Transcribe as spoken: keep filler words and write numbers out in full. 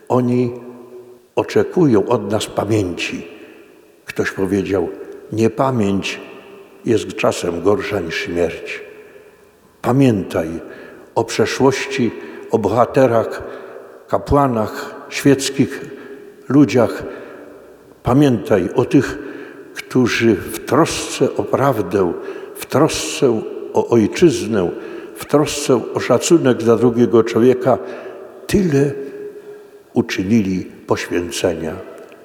Oni oczekują od nas pamięci. Ktoś powiedział, niepamięć jest czasem gorsza niż śmierć. Pamiętaj o przeszłości, o bohaterach, kapłanach, świeckich ludziach. Pamiętaj o tych, którzy w trosce o prawdę, w trosce o ojczyznę, w trosce o szacunek dla drugiego człowieka tyle uczynili poświęcenia.